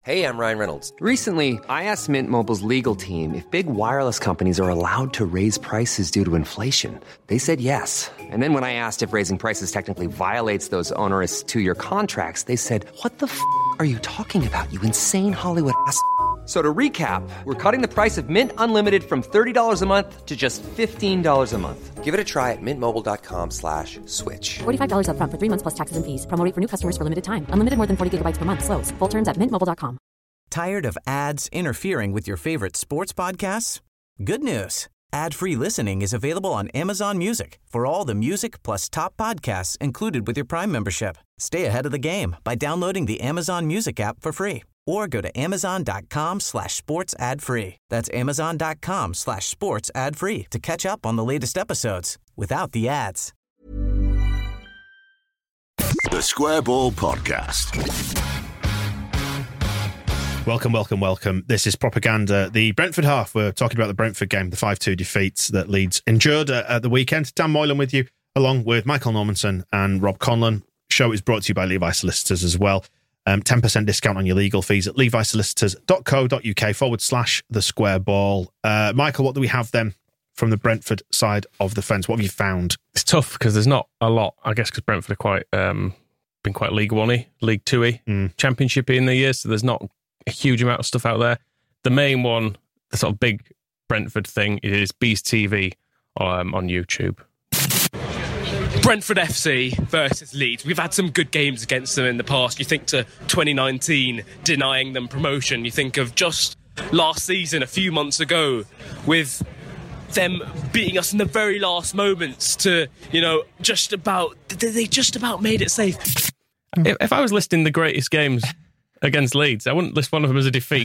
Hey, I'm Ryan Reynolds. Recently, I asked Mint Mobile's legal team if big wireless companies are allowed to raise prices due to inflation. They said yes. And then when I asked if raising prices technically violates those onerous two-year contracts, they said, "What the f*** are you talking about, you insane Hollywood ass?" So to recap, we're cutting the price of Mint Unlimited from $30 a month to just $15 a month. Give it a try at mintmobile.com/switch. $45 up front for 3 months plus taxes and fees. Promo rate for new customers for limited time. Unlimited more than 40 gigabytes per month. Slows full terms at mintmobile.com. Tired of ads interfering with your favorite sports podcasts? Good news. Ad-free listening is available on Amazon Music for all the music plus top podcasts included with your Prime membership. Stay ahead of the game by downloading the Amazon Music app for free or go to amazon.com/sports ad free. That's amazon.com/sports ad free to catch up on the latest episodes without the ads. The Square Ball Podcast. Welcome. This is Propaganda. The Brentford half, we're talking about the Brentford game, the 5-2 defeats that Leeds endured at the weekend. Dan Moylan with you, along with Michael Normanson and Rob Conlon. Show is brought to you by Levi Solicitors as well. 10% discount on your legal fees at levisolicitors.co.uk/the square ball. Michael, what do we have then from the Brentford side of the fence? What have you found? It's tough because there's not a lot, I guess, because Brentford are quite been quite League 1-y, League 2-y, Championship-y in the years, so there's not a huge amount of stuff out there. The main one, the sort of big Brentford thing, is Beast TV on YouTube. Brentford FC versus Leeds. We've had some good games against them in the past. You think to 2019, denying them promotion. You think of just last season, a few months ago, with them beating us in the very last moments to, they just about made it safe. If I was listing the greatest games against Leeds, I wouldn't list one of them as a defeat.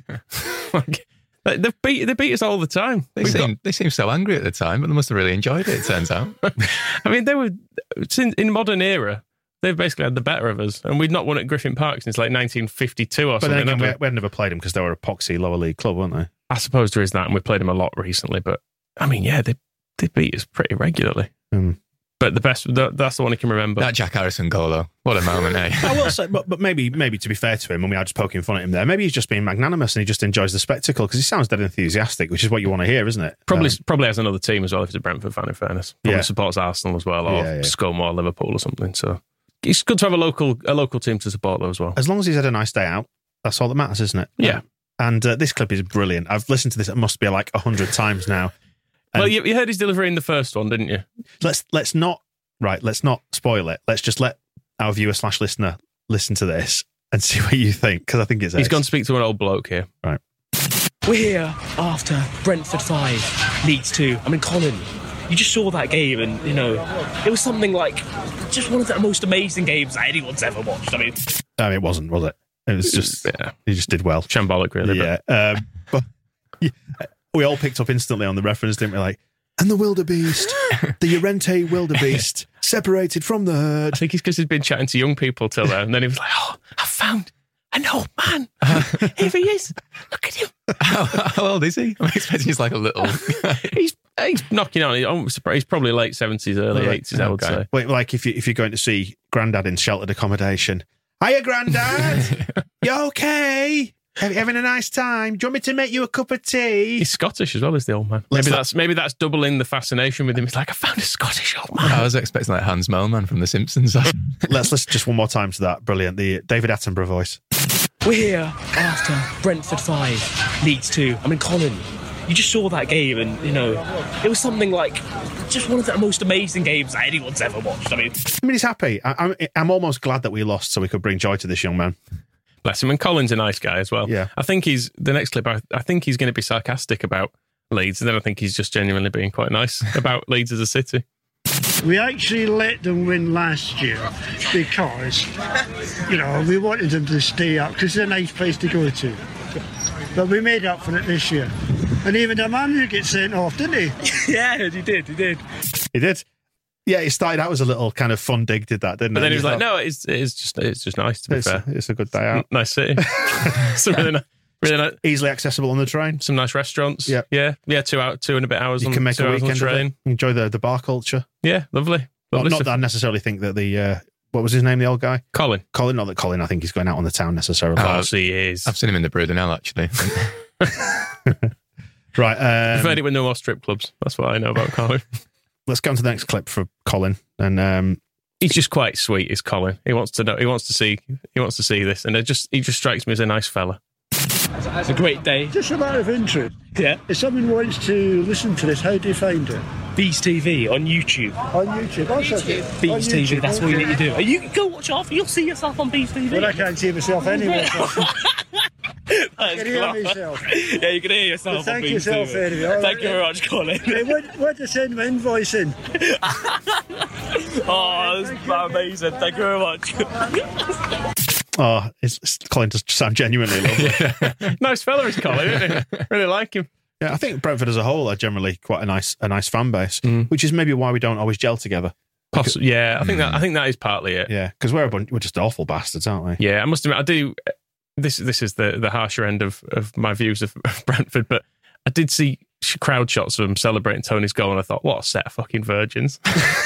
They beat us all the time. They seem so angry at the time, but they must have really enjoyed it turns out. I mean, they were in modern era. They've basically had the better of us, and we'd not won at Griffin Park since like 1952 or something. But then again, we had never played them because they were a poxy lower league club, weren't they? I suppose there is that, and we played them a lot recently. But I mean, yeah, they beat us pretty regularly. But that's the one I can remember. That Jack Harrison goal, though. What a moment, eh? I will say, but maybe to be fair to him, when we are just poking fun at him there, maybe he's just being magnanimous and he just enjoys the spectacle because he sounds dead enthusiastic, which is what you want to hear, isn't it? Probably has another team as well if he's a Brentford fan, in fairness. Probably supports Arsenal as well, or Scum or Liverpool or something. So it's good to have a local team to support though as well. As long as he's had a nice day out, that's all that matters, isn't it? Yeah. And this clip is brilliant. I've listened to this, it must be like 100 times now. Well, you heard his delivery in the first one, didn't you? Let's not spoil it. Let's just let our viewer/listener listen to this and see what you think, because I think it's He's gone to speak to an old bloke here. Right. We're here after Brentford 5, Leeds 2. I mean, Colin, you just saw that game and, it was something like just one of the most amazing games that anyone's ever watched. I mean, it wasn't, was it? It was just, he just did well. Shambolic, really. Yeah. But we all picked up instantly on the reference, didn't we? Like, and the wildebeest, the Llorente wildebeest, separated from the herd. I think it's because he's been chatting to young people till then, and then he was like, I found an old man. Here he is. Look at him. How old is he? I'm expecting he's like a little... He's knocking on. He's probably late 70s, early 80s, I would say. Wait, like if you're going to see Grandad in sheltered accommodation. Hiya, Grandad. You okay? Having a nice time? Do you want me to make you a cup of tea? He's Scottish as well as the old man. Maybe that's doubling the fascination with him. He's like, I found a Scottish old man. I was expecting like Hans Moleman from The Simpsons. Let's listen just one more time to that. Brilliant. The David Attenborough voice. We're here after Brentford 5, Leeds 2. I mean, Colin, you just saw that game and, it was something like just one of the most amazing games that anyone's ever watched. I mean, he's happy. I'm almost glad that we lost so we could bring joy to this young man. Bless him. And Colin's a nice guy as well. Yeah. I think the next clip, I think he's going to be sarcastic about Leeds, and then I think he's just genuinely being quite nice about Leeds as a city. We actually let them win last year because, we wanted them to stay up because it's a nice place to go to. But we made up for it this year. And even the manager gets sent off, didn't he? Yeah, he did. He did. Yeah, it started out as a little kind of fun dig, did that, didn't it? But then he was like, no, it's just nice, to be fair. It's a good day out. Nice city. It's really nice. Easily accessible on the train. Some nice restaurants. Yeah. Yeah, 2 and a bit hours you on can make a weekend train. enjoy the bar culture. Yeah, lovely. Not that I necessarily think that the what was his name, the old guy? Colin. Not that Colin, I think he's going out on the town necessarily. Of course he is. I've seen him in the Brudenell, actually. Right. I've heard it with no more strip clubs. That's what I know about Colin. Let's go on to the next clip for Colin. And he's just quite sweet, is Colin. He wants to know. He wants to see this, and he just strikes me as a nice fella. It's a great day. Just a matter of interest. Yeah. If someone wants to listen to this, how do you find it? Bees TV on YouTube. On YouTube. Bees TV, that's what you need to do. You go watch off, you'll see yourself on Bees TV. Well, I can't see myself anyway. I can hear myself. Yeah, you can hear yourself. Well, on thank Bees yourself TV. anyway. Thank you very much, Colin. Hey, where to send my invoice in? Oh, this is amazing. Thank you very much. oh, Colin does sound genuinely lovely. Nice fella is Colin, isn't he? Really like him. Yeah, I think Brentford as a whole are generally quite a nice fan base, which is maybe why we don't always gel together. Yeah, I think that is partly it. Yeah, because we're just awful bastards, aren't we? Yeah, I must admit, I do. This is the harsher end of my views of Brentford, but I did see crowd shots of them celebrating Tony's goal, and I thought, what a set of fucking virgins.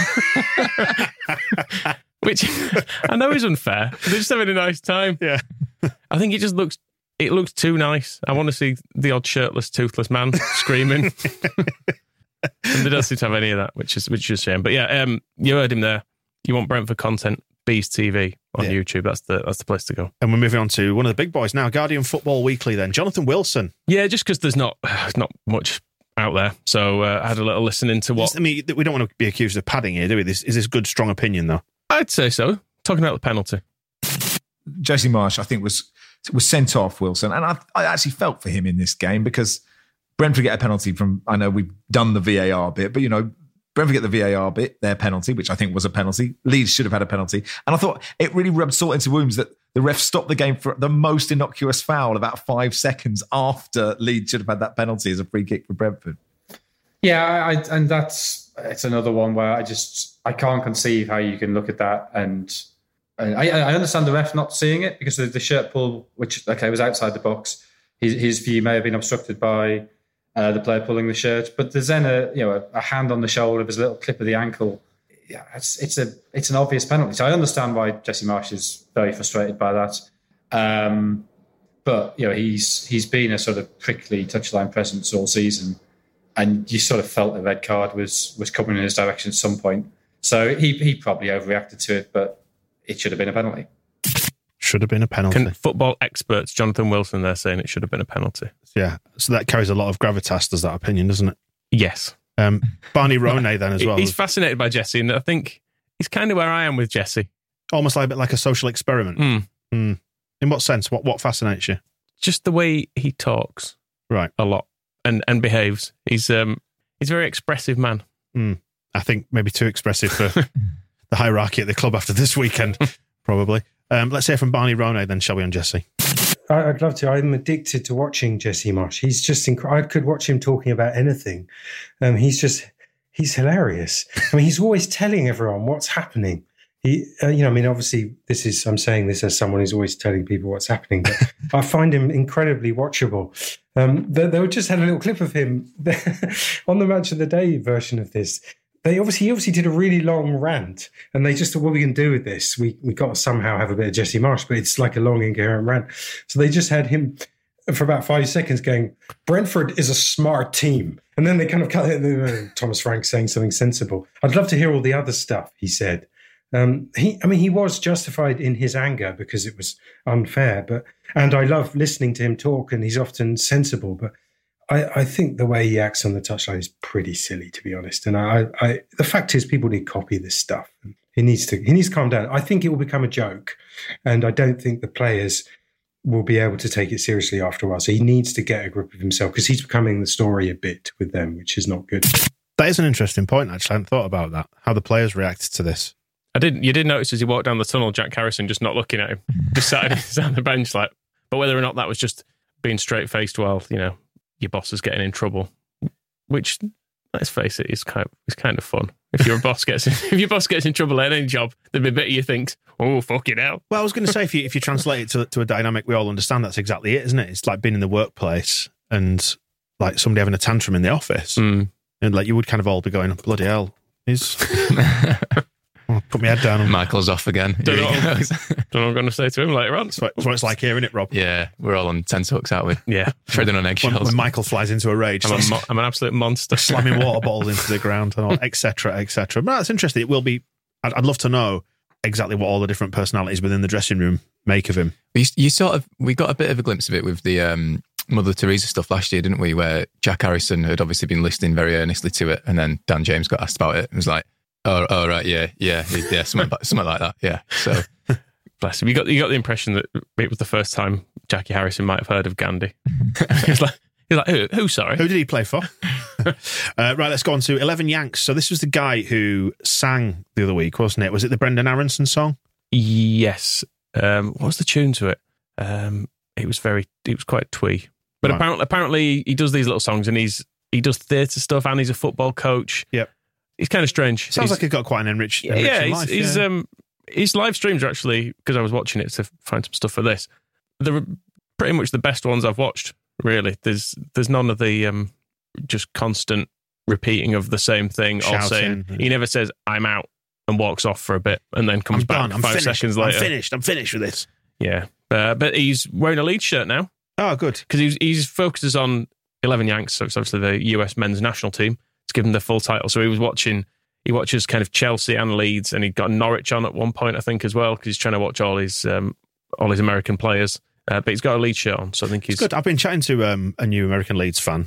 Which I know is unfair. They're just having a nice time. Yeah, I think it looks too nice. I want to see the odd shirtless, toothless man screaming. And they don't seem to have any of that, which is a shame. But yeah, you heard him there. You want Brentford content? Bees TV on YouTube. That's the place to go. And we're moving on to one of the big boys now, Guardian Football Weekly. Then Jonathan Wilson. Yeah, just because there's not much out there, so I had a little listen into what. I mean, we don't want to be accused of padding here, do we? Is this good, strong opinion though? I'd say so. Talking about the penalty, Jesse Marsch, I think was sent off Wilson, and I actually felt for him in this game because Brentford get a penalty from. I know we've done the VAR bit, but Brentford get the VAR bit, their penalty, which I think was a penalty. Leeds should have had a penalty. And I thought it really rubbed salt into wounds that the ref stopped the game for the most innocuous foul about 5 seconds after Leeds should have had that penalty as a free kick for Brentford. Yeah, it's another one where I can't conceive how you can look at that. And I understand the ref not seeing it because the shirt pull, which, was outside the box. His view may have been obstructed by the player pulling the shirt, but there's then a hand on the shoulder, there's a little clip of the ankle. Yeah, it's an obvious penalty. So I understand why Jesse Marsch is very frustrated by that. But he's been a sort of prickly touchline presence all season, and you sort of felt a red card was coming in his direction at some point. So he probably overreacted to it, but it should have been a penalty. Should have been a penalty. Football experts, Jonathan Wilson, they're saying it should have been a penalty. Yeah, so that carries a lot of gravitas, does that opinion, doesn't it? Yes. Barney Ronay then as well. He's fascinated by Jesse, and I think he's kind of where I am with Jesse. Almost like a bit like a social experiment. In what sense? What fascinates you? Just the way he talks, right? A lot and behaves. He's a very expressive man. I think maybe too expressive for the hierarchy at the club after this weekend, probably. Let's hear from Barney Ronay then, shall we, on Jesse? I'd love to. I'm addicted to watching Jesse Marsch. He's just incredible. I could watch him talking about anything. He's hilarious. I mean, he's always telling everyone what's happening. Obviously I'm saying this as someone who's always telling people what's happening, but I find him incredibly watchable. They just had a little clip of him on the Match of the Day version of this. He obviously did a really long rant, and they just thought, what are we going to do with this? We got to somehow have a bit of Jesse Marsch, but it's like a long, incoherent rant. So they just had him for about 5 seconds going, Brentford is a smart team. And then they kind of cut it, Thomas Frank saying something sensible. I'd love to hear all the other stuff he said. He was justified in his anger because it was unfair, and I love listening to him talk, and he's often sensible, but I think the way he acts on the touchline is pretty silly, to be honest. And the fact is, people need to copy this stuff. He needs to calm down. I think it will become a joke, and I don't think the players will be able to take it seriously after a while. So he needs to get a grip of himself because he's becoming the story a bit with them, which is not good. That is an interesting point, actually. I hadn't thought about that, how the players reacted to this. You did notice as he walked down the tunnel, Jack Harrison just not looking at him, just sat on the bench, but whether or not that was just being straight-faced while, your boss is getting in trouble, which, let's face it, is kind of fun. If your boss gets in trouble at any job, there'd be a bit of you thinks, oh, fucking hell. Well, I was going to say, if you translate it to a dynamic we all understand, that's exactly it, isn't it? It's like being in the workplace and like somebody having a tantrum in the office, and like you would kind of all be going, bloody hell, Put my head down. Michael's off again. Don't know what I'm going to say to him later on. That's what it's like here, isn't it, Rob? Yeah, we're all on tenterhooks, aren't we? Yeah. Treading on eggshells. When Michael flies into a rage. I'm an absolute monster. Slamming water bottles into the ground, and all, et cetera, et cetera. But that's interesting. It will be... I'd love to know exactly what all the different personalities within the dressing room make of him. We got a bit of a glimpse of it with the Mother Teresa stuff last year, didn't we? Where Jack Harrison had obviously been listening very earnestly to it, and then Dan James got asked about it. It was like, oh right, yeah, something like that. Yeah. So, bless him. You got the impression that it was the first time Jackie Harrison might have heard of Gandhi. He's like, who? Sorry, who did he play for? Right, let's go on to 11 Yanks. So this was the guy who sang the other week, wasn't it? Was it the Brendan Aronson song? Yes. What was the tune to it? It was quite twee. But right. apparently he does these little songs, and he does theatre stuff, and he's a football coach. Yep. He's kind of strange. Sounds like he's got quite an enriched life. His live streams are actually, because I was watching it to find some stuff for this, they're pretty much the best ones I've watched, really. There's none of the just constant repeating of the same thing, all saying. He never says, I'm out, and walks off for a bit, and then comes back 5 seconds later. I'm finished with this. Yeah. But he's wearing a Leeds shirt now. Oh, good. Because he focuses on 11 Yanks, so it's obviously the US men's national team. It's given the full title. So he watches kind of Chelsea and Leeds, and he got Norwich on at one point, I think, as well, because he's trying to watch all his American players. But he's got a Leeds shirt on, so I think he's good. I've been chatting to a new American Leeds fan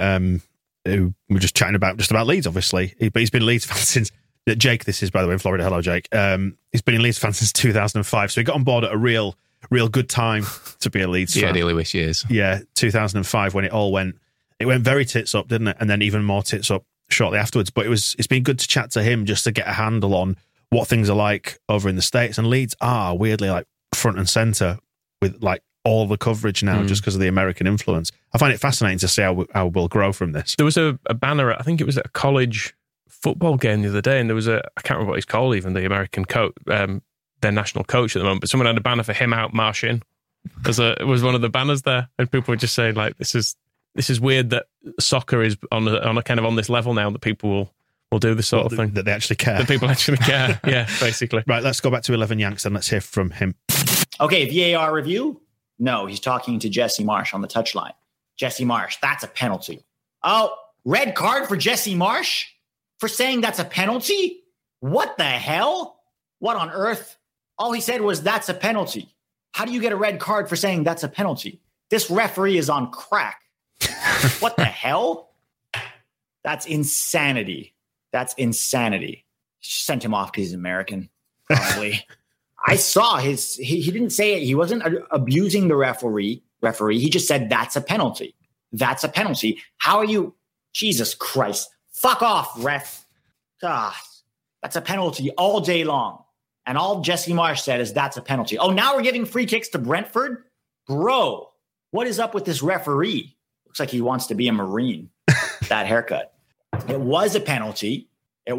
who we're just chatting about Leeds, obviously. But he's been a Leeds fan since... Jake, this is, by the way, in Florida. Hello, Jake. He's been a Leeds fan since 2005, so he got on board at a real good time to be a Leeds fan. Yeah, the early wish years. Yeah, 2005 when it went very tits up, didn't it? And then even more tits up shortly afterwards. But it's been good to chat to him just to get a handle on what things are like over in the States. And Leeds are weirdly like front and centre with like all the coverage now just because of the American influence. I find it fascinating to see how we'll grow from this. There was a banner, I think it was at a college football game the other day, and there was I can't remember what he's called, even the American coach, their national coach at the moment, but someone had a banner for him out marching. It was one of the banners there, and people were just saying like, this is weird that soccer is on a kind of on this level now that people will do this sort of thing. That they actually care. That people actually care, yeah, basically. Right, let's go back to 11 Yanks and let's hear from him. Okay, VAR review? No, he's talking to Jesse Marsh on the touchline. Jesse Marsh, that's a penalty. Oh, red card for Jesse Marsh? For saying that's a penalty? What the hell? What on earth? All he said was, that's a penalty. How do you get a red card for saying that's a penalty? This referee is on crack. What the hell? That's insanity. That's insanity. Sent him off because he's American, probably. I saw he didn't say it. He wasn't abusing the referee. He just said, that's a penalty. That's a penalty. How are you? Jesus Christ. Fuck off, ref. That's a penalty all day long. And all Jesse Marsh said is that's a penalty. Oh, now we're giving free kicks to Brentford? Bro, what is up with this referee? Looks like he wants to be a Marine. That haircut. It was a penalty. And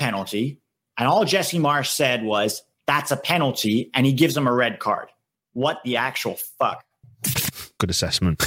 all Jesse Marsh said was, that's a penalty. And he gives him a red card. What the actual fuck? Good assessment.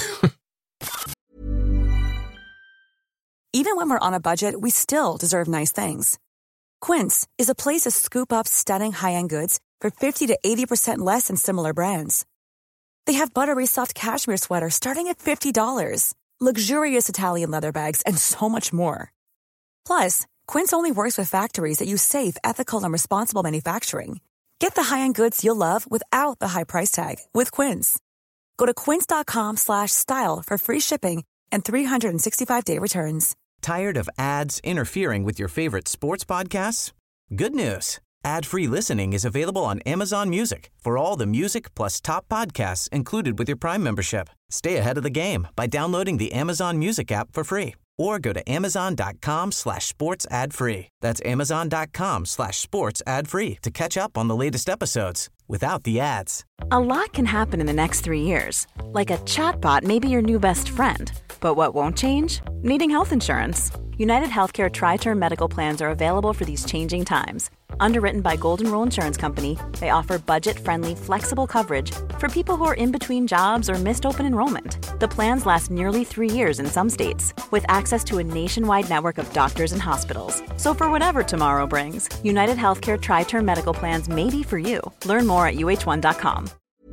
Even when we're on a budget, we still deserve nice things. Quince is a place to scoop up stunning high-end goods for 50 to 80% less than similar brands. They have buttery soft cashmere sweaters starting at $50, luxurious Italian leather bags, and so much more. Plus, Quince only works with factories that use safe, ethical, and responsible manufacturing. Get the high-end goods you'll love without the high price tag with Quince. Go to quince.com/style for free shipping and 365-day returns. Tired of ads interfering with your favorite sports podcasts? Good news. Ad-free listening is available on Amazon Music for all the music plus top podcasts included with your Prime membership. Stay ahead of the game by downloading the Amazon Music app for free or go to amazon.com/sports ad free. That's amazon.com/sports ad free to catch up on the latest episodes without the ads. A lot can happen in the next 3 years. Like a chatbot may be your new best friend. But what won't change? Needing health insurance. United Healthcare Tri-Term Medical Plans are available for these changing times. Underwritten by Golden Rule Insurance Company, they offer budget-friendly, flexible coverage for people who are in between jobs or missed open enrollment. The plans last nearly 3 years in some states, with access to a nationwide network of doctors and hospitals. So for whatever tomorrow brings, United Healthcare Tri-Term Medical Plans may be for you. Learn more at uh1.com.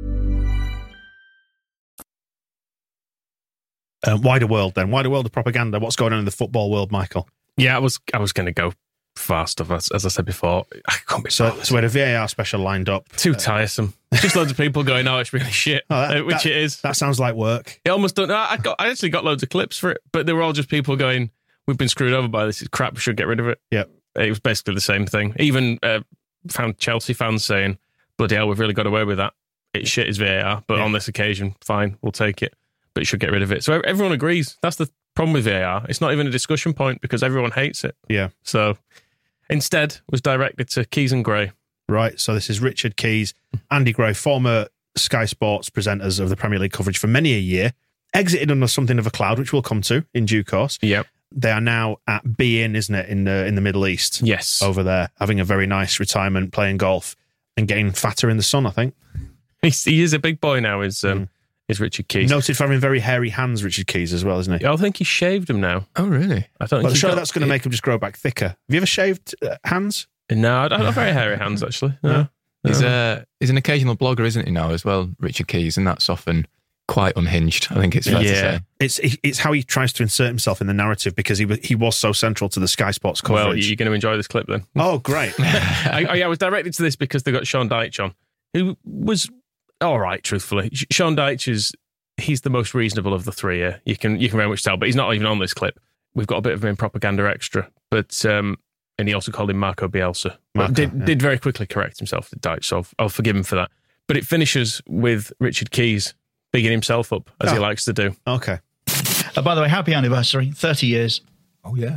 Wider world then. Wider world of propaganda. What's going on in the football world, Michael? Yeah, I was going to go far stuff, as I said before. I can't be so we had a VAR special lined up. Too tiresome. Just loads of people going, "Oh, it's really shit," which it is. That sounds like work. It almost don't. I actually got loads of clips for it, but they were all just people going, "We've been screwed over by this. It's crap. We should get rid of it." Yeah, it was basically the same thing. Even found Chelsea fans saying, "Bloody hell, we've really got away with that. It's shit as VAR, but on this occasion, fine, we'll take it. But you should get rid of it." So everyone agrees. That's the problem with VAR. It's not even a discussion point because everyone hates it. Yeah. So instead was directed to Keys and Gray. Right. So this is Richard Keys, Andy Gray, former Sky Sports presenters of the Premier League coverage for many a year, exited under something of a cloud, which we'll come to in due course. Yep. They are now at beIN, isn't it, in the Middle East? Yes. Over there, having a very nice retirement, playing golf and getting fatter in the sun, I think. He is a big boy now, is Richard Keys. Noted for having very hairy hands, Richard Keys, as well, isn't he? I think he shaved them now. Oh, really? I don't think surely that's going to make him just grow back thicker. Have you ever shaved hands? No, I don't have very hairy hands, actually. No. He's an occasional blogger, isn't he, now, as well, Richard Keys, and that's often quite unhinged, I think it's fair to say. It's how he tries to insert himself in the narrative because he was so central to the Sky Sports coverage. Well, you're going to enjoy this clip then. Oh, great. I was directed to this because they got Sean Dyche on, who was all right, truthfully. Sean Dyche he's the most reasonable of the three here. You can very much tell, but he's not even on this clip. We've got a bit of him in Propaganda Extra, but and he also called him Marco Bielsa. Did very quickly correct himself to Dyche, so I'll forgive him for that. But it finishes with Richard Keys bigging himself up, as he likes to do. Okay. By the way, happy anniversary, 30 years. Oh, yeah.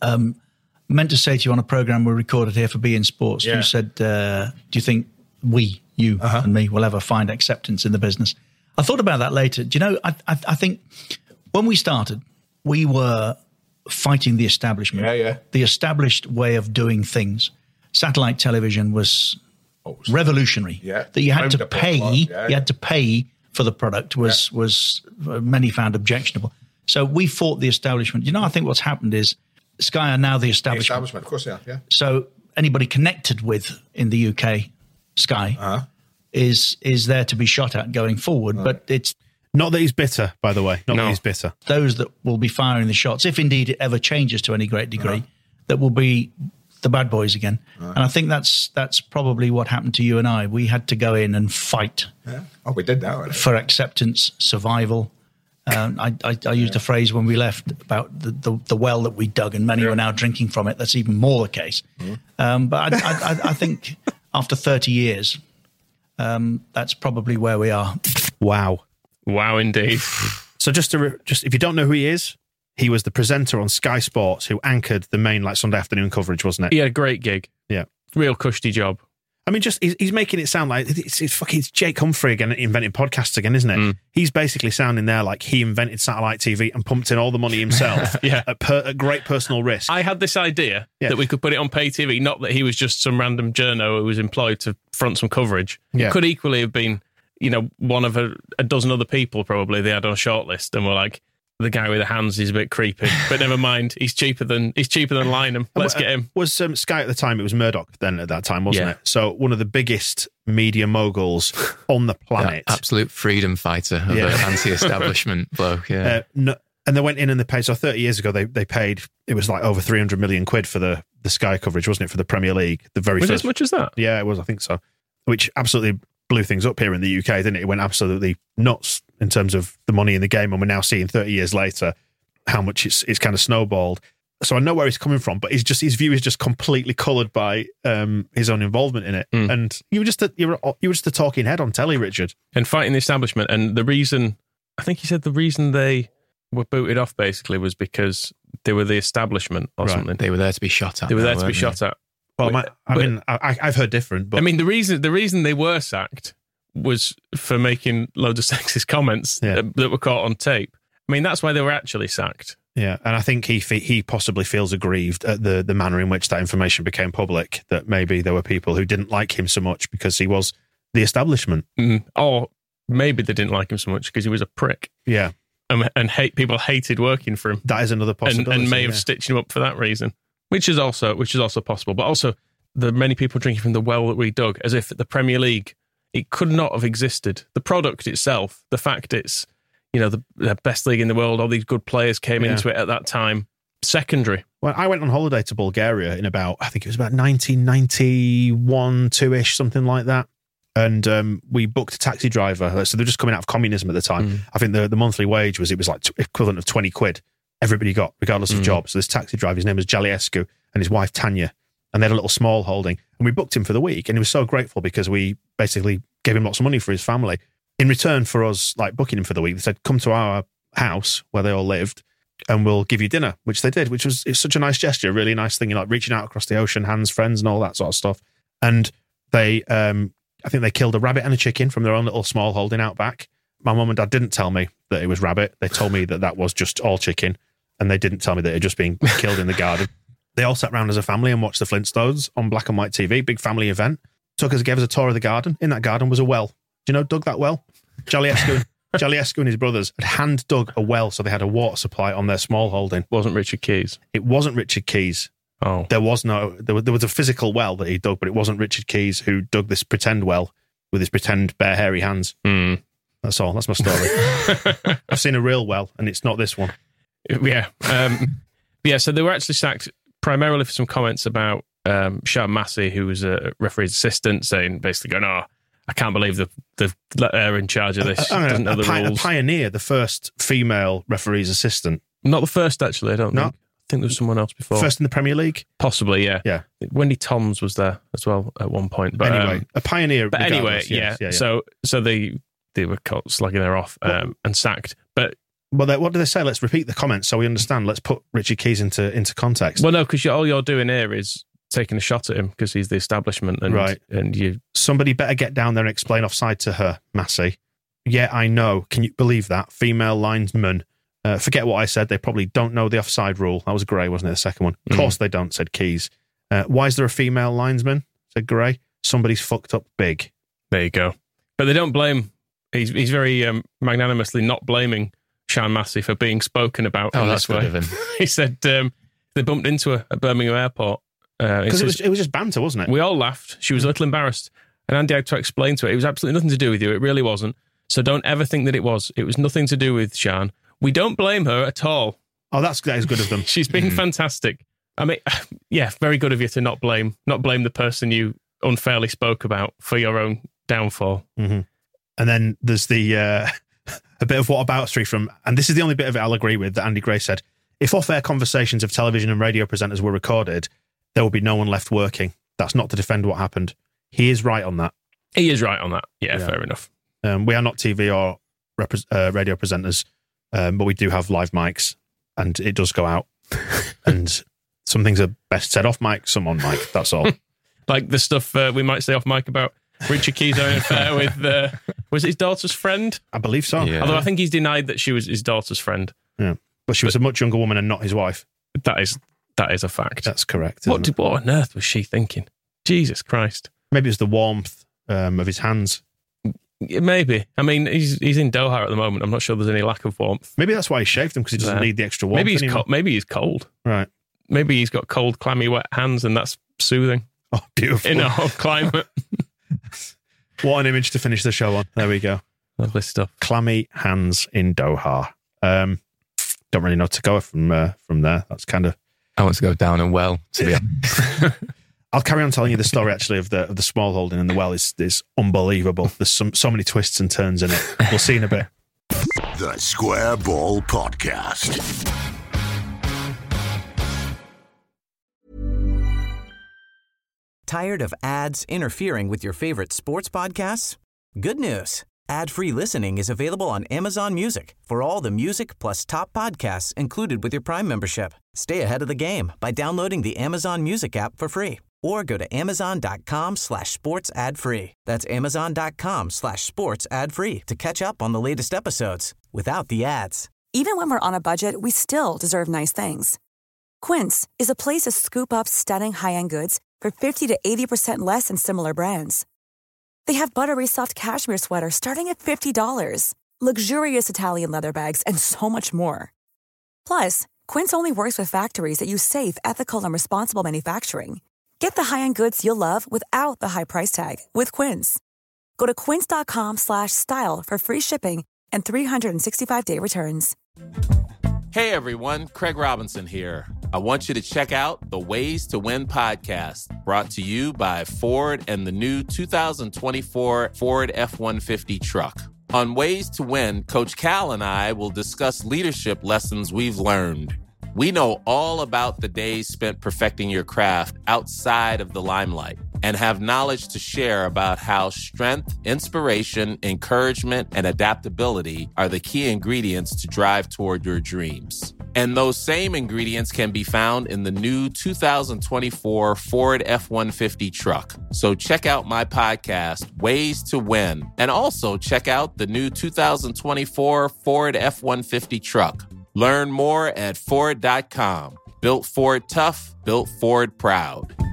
Meant to say to you on a programme we recorded here for beIN Sports, you said, do you think you and me will ever find acceptance in the business? I thought about that later. Do you know, I think when we started, we were fighting the establishment. The established way of doing things. Satellite television was revolutionary. That you had to pay. You had to pay for the product was many found objectionable. So we fought the establishment. You know, I think what's happened is Sky are now the establishment. Of course, yeah. So anybody connected with in the UK Sky is there to be shot at going forward. But it's not that he's bitter, by the way. Not that he's bitter. Those that will be firing the shots, if indeed it ever changes to any great degree, that will be the bad boys again. And I think that's probably what happened to you and I. We had to go in and fight. Oh, we did that. For acceptance, survival. I used a phrase when we left about the well that we dug, and many are now drinking from it. That's even more the case. But I think after 30 years, that's probably where we are. Wow, indeed. So just if you don't know who he is, he was the presenter on Sky Sports who anchored the main Sunday afternoon coverage, wasn't it? He had a great gig. Yeah, real cushy job. I mean, just he's making it sound like it's Jake Humphrey again, inventing podcasts again, isn't it? He's basically sounding there like he invented satellite TV and pumped in all the money himself at great personal risk. I had this idea that we could put it on pay TV, not that he was just some random journo who was employed to front some coverage. Yeah. It could equally have been, one of a dozen other people probably they had on a shortlist and were like, the guy with the hands is a bit creepy, but never mind. He's cheaper than Lynham. Let's get him. Was Sky at the time? It was Murdoch then at that time, wasn't it? So one of the biggest media moguls on the planet, absolute freedom fighter of an anti-establishment bloke. Yeah, and they went in and they paid. So 30 years ago, they paid. It was like over 300 million quid for the Sky coverage, wasn't it? For the Premier League, the very was first. It as much as that? Yeah, it was. I think so. Which absolutely blew things up here in the UK, didn't it? It went absolutely nuts in terms of the money in the game, and we're now seeing 30 years later how much it's kind of snowballed. So I know where he's coming from, but his view is just completely coloured by his own involvement in it. And you were just a talking head on telly, Richard, and fighting the establishment. And the reason, I think he said, the reason they were booted off basically was because they were the establishment or something. They were there to be shot at. They were there to be shot at. Well, I've heard different. But I mean, the reason they were sacked was for making loads of sexist comments that were caught on tape. I mean, that's why they were actually sacked. Yeah, and I think he possibly feels aggrieved at the manner in which that information became public, that maybe there were people who didn't like him so much because he was the establishment. Or maybe they didn't like him so much because he was a prick. Yeah. and people hated working for him. That is another possibility. And may have stitched him up for that reason, which is also possible. But also, there are many people drinking from the well that we dug, as if the Premier League, it could not have existed. The product itself, the fact it's, the best league in the world, all these good players came into it at that time, secondary. Well, I went on holiday to Bulgaria in about 1991, 2-ish, something like that. And we booked a taxi driver. So they're just coming out of communism at the time. I think the monthly wage was like equivalent of 20 quid. Everybody got, regardless of job. So this taxi driver, his name was Jaliescu, and his wife Tanya. And they had a little small holding. And we booked him for the week. And he was so grateful because we basically gave him lots of money for his family. In return for us booking him for the week, they said, come to our house where they all lived and we'll give you dinner, which they did, it's such a nice gesture, a really nice thing, reaching out across the ocean, hands, friends, and all that sort of stuff. And they, I think they killed a rabbit and a chicken from their own little small holding out back. My mum and dad didn't tell me that it was rabbit. They told me that was just all chicken. And they didn't tell me that it had just been killed in the garden. They all sat around as a family and watched the Flintstones on black and white TV, big family event. Gave us a tour of the garden. In that garden was a well. Do you know dug that well? Jaliescu and his brothers had hand dug a well, so they had a water supply on their small holding. Wasn't Richard Keys? It wasn't Richard Keys. Oh, there was a physical well that he dug, but it wasn't Richard Keys who dug this pretend well with his pretend bare hairy hands. That's all. That's my story. I've seen a real well, and it's not this one. Yeah. So they were actually sacked primarily for some comments about Sian Massey, who was a referee's assistant, saying basically going, I can't believe they've let her in charge of this. Doesn't know the rules. A pioneer, the first female referee's assistant. Not the first, actually, I don't think. I think there was someone else before. First in the Premier League? Possibly, yeah. Yeah. Wendy Toms was there as well at one point. But anyway, a pioneer. But anyway, yeah. So they were caught slugging her off and sacked. But what did they say? Let's repeat the comments so we understand. Let's put Richard Keys into context. Well, no, because all you're doing here is taking a shot at him because he's the establishment. And, right. And somebody better get down there and explain offside to her, Massey. Yeah, I know. Can you believe that? Female linesman. Forget what I said. They probably don't know the offside rule. That was Gray, wasn't it? The second one. Of course they don't, said Keys. Why is there a female linesman? Said Gray. Somebody's fucked up big. There you go. But they don't blame. He's very magnanimously not blaming Sian Massey for being spoken about in this way. Good of him. He said they bumped into her at Birmingham Airport. Because it was just banter, wasn't it? We all laughed. She was a little embarrassed. And Andy had to explain to her, it was absolutely nothing to do with you. It really wasn't. So don't ever think that it was. It was nothing to do with Sian. We don't blame her at all. Oh, that is good of them. She's been fantastic. I mean, yeah, very good of you to not blame the person you unfairly spoke about for your own downfall. Mm-hmm. And then there's the a bit of whataboutery from, and this is the only bit of it I'll agree with, that Andy Gray said, if off-air conversations of television and radio presenters were recorded, there would be no one left working. That's not to defend what happened. He is right on that. He is right on that. Yeah. Fair enough. We are not TV or radio presenters, but we do have live mics, and it does go out. And some things are best said off mic, some on mic. That's all. Like the stuff we might say off mic about Richard Keys having an affair with, was it his daughter's friend? I believe so. Yeah. Although I think he's denied that she was his daughter's friend. Yeah. But she was a much younger woman and not his wife. That is a fact. That's correct. What on earth was she thinking? Jesus Christ. Maybe it was the warmth of his hands. Maybe. I mean, he's in Doha at the moment. I'm not sure there's any lack of warmth. Maybe that's why he shaved them, because he doesn't need the extra warmth. Maybe he's cold. Right. Maybe he's got cold, clammy, wet hands, and that's soothing. Oh, beautiful. In a hot climate. What an image to finish the show on. There we go. Lovely stuff. Clammy hands in Doha. Don't really know to go from there. That's kind of... I want to go down and well, to be honest. I'll carry on telling you the story, actually, of the small holding in the well. Is unbelievable. There's so many twists and turns in it. We'll see in a bit. The Square Ball Podcast. Tired of ads interfering with your favorite sports podcasts? Good news. Ad-free listening is available on Amazon Music for all the music plus top podcasts included with your Prime membership. Stay ahead of the game by downloading the Amazon Music app for free, or go to amazon.com/sports ad free. That's amazon.com/sports ad free to catch up on the latest episodes without the ads. Even when we're on a budget, we still deserve nice things. Quince is a place to scoop up stunning high-end goods for 50 to 80% less than similar brands. They have buttery soft cashmere sweaters starting at $50, luxurious Italian leather bags, and so much more. Plus, Quince only works with factories that use safe, ethical, and responsible manufacturing. Get the high-end goods you'll love without the high price tag with Quince. Go to quince.com/style for free shipping and 365-day returns. Hey everyone, Craig Robinson here. I want you to check out the Ways to Win podcast, brought to you by Ford and the new 2024 Ford F-150 truck. On Ways to Win, Coach Cal and I will discuss leadership lessons we've learned. We know all about the days spent perfecting your craft outside of the limelight and have knowledge to share about how strength, inspiration, encouragement, and adaptability are the key ingredients to drive toward your dreams. And those same ingredients can be found in the new 2024 Ford F-150 truck. So check out my podcast, Ways to Win, and also check out the new 2024 Ford F-150 truck. Learn more at Ford.com. Built Ford tough, built Ford proud.